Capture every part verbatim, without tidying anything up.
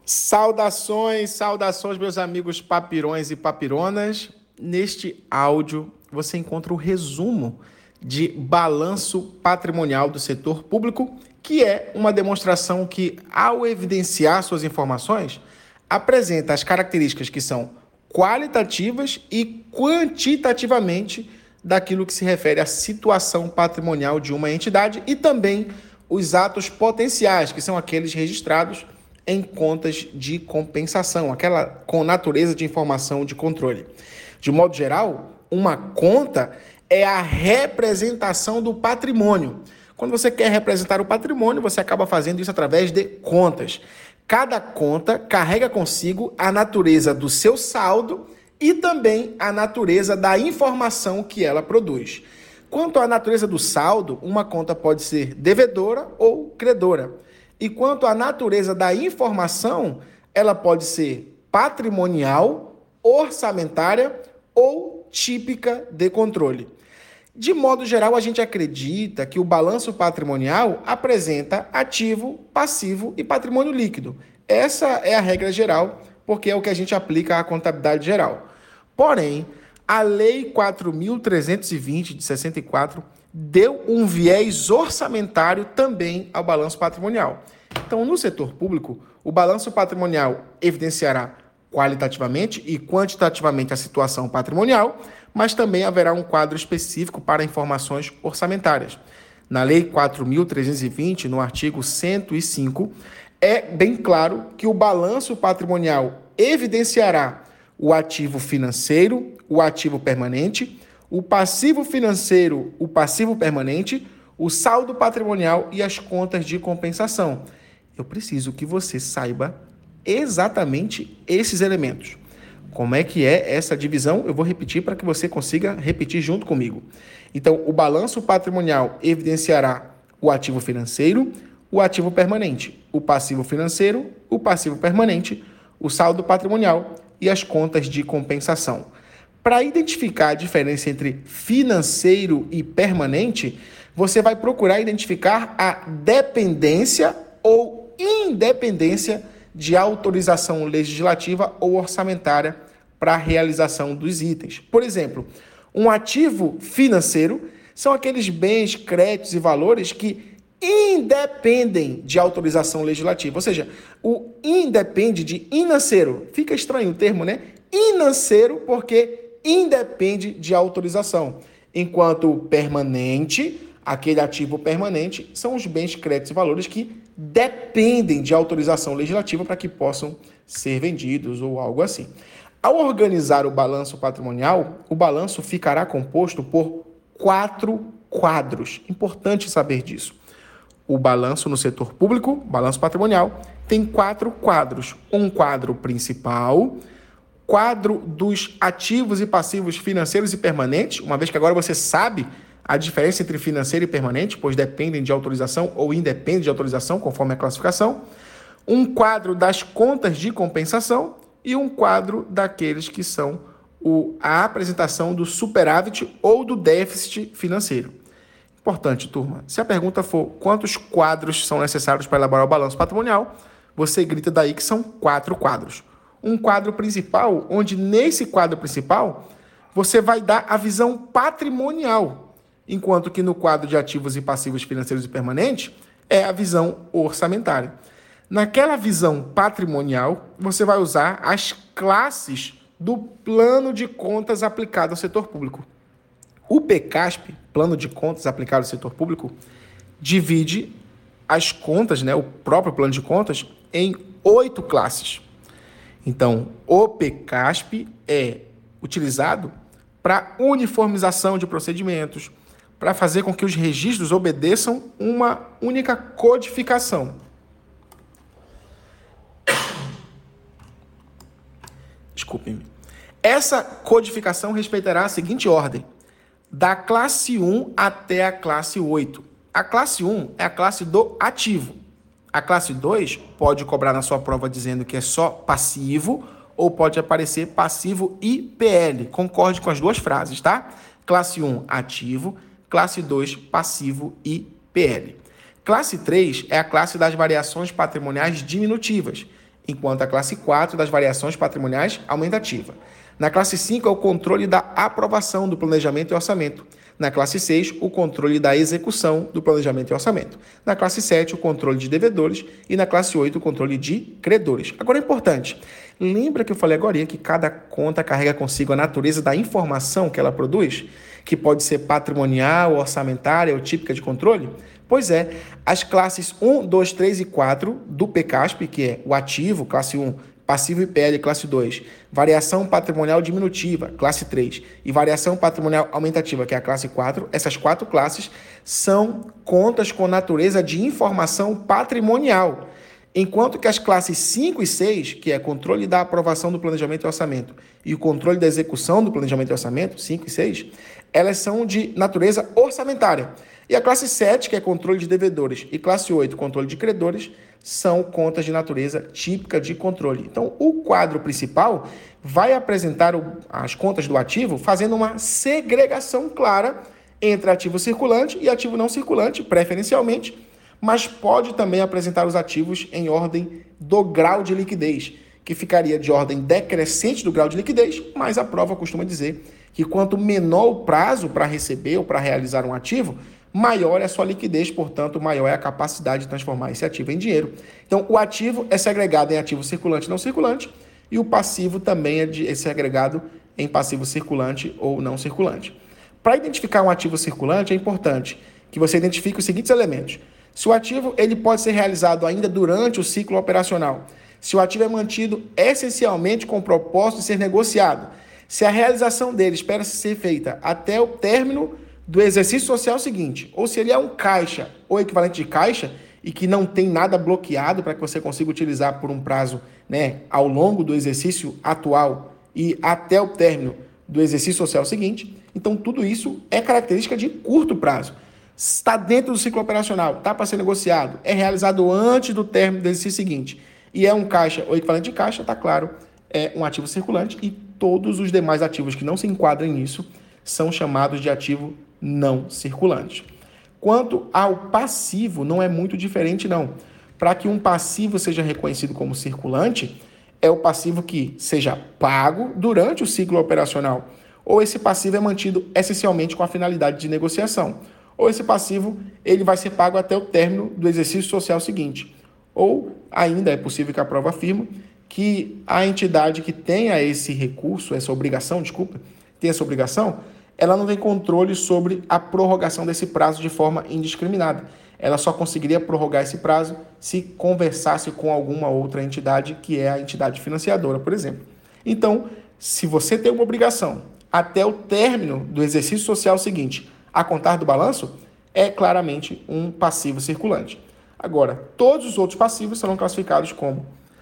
Saudações, saudações, meus amigos papirões e papironas. Neste áudio, você encontra o resumo de balanço patrimonial do setor público, que é uma demonstração que, ao evidenciar suas informações, apresenta as características que são qualitativas e quantitativamente daquilo que se refere à situação patrimonial de uma entidade e também os atos potenciais, que são aqueles registrados em contas de compensação, aquela com natureza de informação de controle. De modo geral, uma conta é a representação do patrimônio. Quando você quer representar o patrimônio, você acaba fazendo isso através de contas. Cada conta carrega consigo a natureza do seu saldo e também a natureza da informação que ela produz. Quanto à natureza do saldo, uma conta pode ser devedora ou credora. E quanto à natureza da informação, ela pode ser patrimonial, orçamentária ou típica de controle. De modo geral, a gente acredita que o balanço patrimonial apresenta ativo, passivo e patrimônio líquido. Essa é a regra geral, porque é o que a gente aplica à contabilidade geral. Porém, a Lei quatro mil trezentos e vinte, de sessenta e quatro, deu um viés orçamentário também ao balanço patrimonial. Então, no setor público, o balanço patrimonial evidenciará qualitativamente e quantitativamente a situação patrimonial, mas também haverá um quadro específico para informações orçamentárias. Na Lei quatro mil trezentos e vinte, no artigo cento e cinco, é bem claro que o balanço patrimonial evidenciará o ativo financeiro, o ativo permanente, o passivo financeiro, o passivo permanente, o saldo patrimonial e as contas de compensação. Eu preciso que você saiba exatamente esses elementos. Como é que é essa divisão? Eu vou repetir para que você consiga repetir junto comigo. Então, o balanço patrimonial evidenciará o ativo financeiro, o ativo permanente, o passivo financeiro, o passivo permanente, o saldo patrimonial e as contas de compensação. Para identificar a diferença entre financeiro e permanente, você vai procurar identificar a dependência ou independência de autorização legislativa ou orçamentária para a realização dos itens. Por exemplo, um ativo financeiro são aqueles bens, créditos e valores que independem de autorização legislativa. Ou seja, o independe de inanceiro. Fica estranho o termo, né? Inanceiro porque independe de autorização. Enquanto permanente, aquele ativo permanente, são os bens, créditos e valores que dependem de autorização legislativa para que possam ser vendidos ou algo assim. Ao organizar o balanço patrimonial, o balanço ficará composto por quatro quadros. Importante saber disso. O balanço no setor público, balanço patrimonial, tem quatro quadros. Um quadro principal, quadro dos ativos e passivos financeiros e permanentes, uma vez que agora você sabe a diferença entre financeiro e permanente, pois dependem de autorização ou independem de autorização, conforme a classificação. Um quadro das contas de compensação e um quadro daqueles que são o, a apresentação do superávit ou do déficit financeiro. Importante, turma. Se a pergunta for quantos quadros são necessários para elaborar o balanço patrimonial, você grita daí que são quatro quadros. Um quadro principal, onde nesse quadro principal você vai dar a visão patrimonial, enquanto que no quadro de ativos e passivos financeiros e permanentes é a visão orçamentária. Naquela visão patrimonial, você vai usar as classes do plano de contas aplicado ao setor público. O PCASP, Plano de Contas aplicado ao setor público, divide as contas, né, o próprio plano de contas, em oito classes. Então, o PCASP é utilizado para uniformização de procedimentos, para fazer com que os registros obedeçam uma única codificação. Desculpe-me. Essa codificação respeitará a seguinte ordem: da classe um até a classe oito. A classe um é a classe do ativo. A classe dois pode cobrar na sua prova dizendo que é só passivo ou pode aparecer passivo e P L. Concorde com as duas frases, tá? Classe um, ativo. Classe dois, passivo e P L. Classe três é a classe das variações patrimoniais diminutivas. enquanto a classe quatro das variações patrimoniais aumentativa. Na classe cinco é o controle da aprovação do planejamento e orçamento. Na classe seis, o controle da execução do planejamento e orçamento. Na classe sete, o controle de devedores. E na classe oito, o controle de credores. Agora é importante, lembra que eu falei agora que cada conta carrega consigo a natureza da informação que ela produz? Que pode ser patrimonial, orçamentária ou típica de controle? Pois é, as classes um, dois, três e quatro do P C A S P, que é o ativo, classe um, passivo I P L, classe dois, variação patrimonial diminutiva, classe três, e variação patrimonial aumentativa, que é a classe quatro, essas quatro classes são contas com natureza de informação patrimonial, enquanto que as classes cinco e seis, que é controle da aprovação do planejamento e orçamento, e o controle da execução do planejamento e orçamento, cinco e seis, elas são de natureza orçamentária. E a classe sete, que é controle de devedores, e classe oito, controle de credores, são contas de natureza típica de controle. Então, o quadro principal vai apresentar o, as contas do ativo fazendo uma segregação clara entre ativo circulante e ativo não circulante, preferencialmente, mas pode também apresentar os ativos em ordem do grau de liquidez, que ficaria de ordem decrescente do grau de liquidez, mas a prova costuma dizer que quanto menor o prazo para receber ou para realizar um ativo, maior é a sua liquidez, portanto, maior é a capacidade de transformar esse ativo em dinheiro. Então, o ativo é segregado em ativo circulante e não circulante, e o passivo também é, de, é segregado em passivo circulante ou não circulante. Para identificar um ativo circulante, é importante que você identifique os seguintes elementos. Se o ativo ele pode ser realizado ainda durante o ciclo operacional, se o ativo é mantido essencialmente com o propósito de ser negociado, se a realização dele espera ser feita até o término do exercício social seguinte, ou se ele é um caixa ou equivalente de caixa e que não tem nada bloqueado para que você consiga utilizar por um prazo, né, ao longo do exercício atual e até o término do exercício social seguinte, então tudo isso é característica de curto prazo. Está dentro do ciclo operacional, está para ser negociado, é realizado antes do término do exercício seguinte e é um caixa ou equivalente de caixa, está claro, é um ativo circulante e todos os demais ativos que não se enquadram nisso são chamados de ativo não circulante. Quanto ao passivo, não é muito diferente, não. Para que um passivo seja reconhecido como circulante, é o passivo que seja pago durante o ciclo operacional, ou esse passivo é mantido essencialmente com a finalidade de negociação, ou esse passivo ele vai ser pago até o término do exercício social seguinte, ou ainda é possível que a prova afirme que a entidade que tenha esse recurso, essa obrigação, desculpa, tem essa obrigação, ela não tem controle sobre a prorrogação desse prazo de forma indiscriminada. Ela só conseguiria prorrogar esse prazo se conversasse com alguma outra entidade, que é a entidade financiadora, por exemplo. Então, se você tem uma obrigação até o término do exercício social seguinte, a contar do balanço, é claramente um passivo circulante. Agora, todos os outros passivos serão classificados como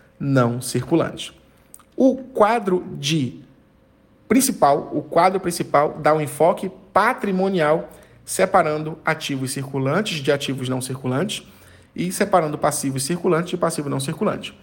não circulantes. O quadro de principal, o quadro principal dá um enfoque patrimonial, separando ativos circulantes de ativos não circulantes e separando passivos circulantes de passivos não circulantes.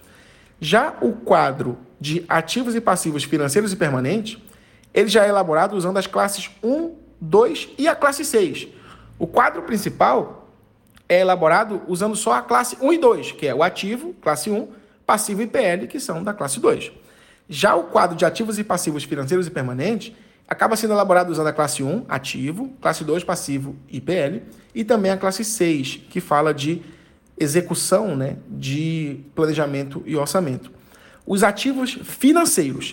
Já o quadro de ativos e passivos financeiros e permanentes, ele já é elaborado usando as classes um, dois e a classe seis. O quadro principal é elaborado usando só a classe um e dois, que é o ativo, classe um, passivo e I P L, que são da classe dois. Já o quadro de ativos e passivos financeiros e permanentes acaba sendo elaborado usando a classe um, ativo, classe dois, passivo e I P L, e também a classe seis, que fala de execução, né, de planejamento e orçamento. Os ativos financeiros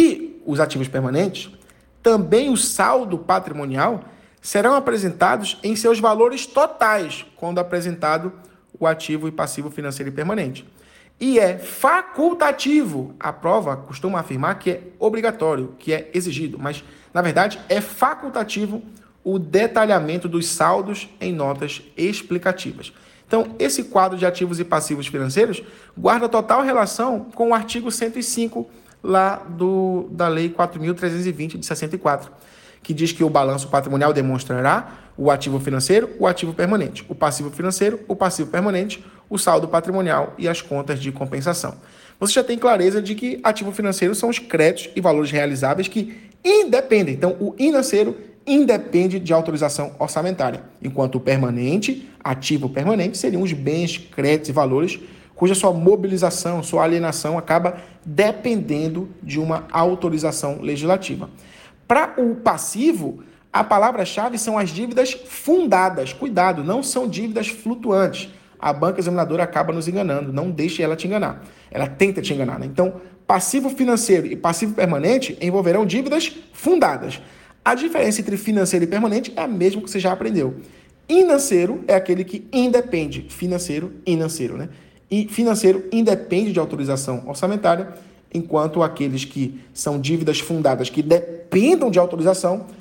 e os ativos permanentes, também o saldo patrimonial, serão apresentados em seus valores totais, quando apresentado o ativo e passivo financeiro e permanente. E é facultativo. A prova costuma afirmar que é obrigatório, que é exigido, mas, na verdade, é facultativo o detalhamento dos saldos em notas explicativas. Então, esse quadro de ativos e passivos financeiros guarda total relação com o artigo cento e cinco lá do, da Lei quatro mil trezentos e vinte de sessenta e quatro, que diz que o balanço patrimonial demonstrará o ativo financeiro, o ativo permanente, o passivo financeiro, o passivo permanente, o saldo patrimonial e as contas de compensação. Você já tem clareza de que ativo financeiro são os créditos e valores realizáveis que independem. Então, o financeiro independe de autorização orçamentária, enquanto o permanente, ativo permanente, seriam os bens, créditos e valores cuja sua mobilização, sua alienação acaba dependendo de uma autorização legislativa. Para o passivo, a palavra-chave são as dívidas fundadas. Cuidado, não são dívidas flutuantes. A banca examinadora acaba nos enganando, não deixe ela te enganar. Ela tenta te enganar, né? Então, passivo financeiro e passivo permanente envolverão dívidas fundadas. A diferença entre financeiro e permanente é a mesma que você já aprendeu. Financeiro é aquele que independe. Financeiro, financeiro, né? E financeiro independe de autorização orçamentária, enquanto aqueles que são dívidas fundadas que dependam de autorização